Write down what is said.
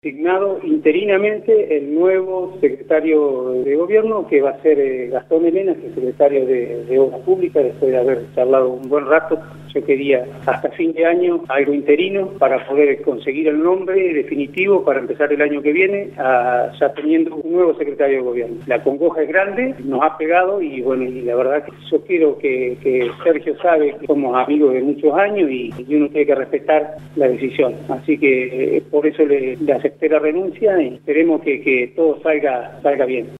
Designado interinamente el nuevo secretario de Gobierno, que va a ser Gastón Elena, que es secretario de Obras Públicas, después de haber charlado un buen rato. Yo quería hasta fin de año algo interino para poder conseguir el nombre definitivo para empezar el año que viene, ya teniendo un nuevo secretario de Gobierno. La congoja es grande, nos ha pegado y bueno, y la verdad que yo quiero que Sergio sabe que somos amigos de muchos años y uno tiene que respetar la decisión. Así que por eso le acepté la renuncia y esperemos que todo salga bien.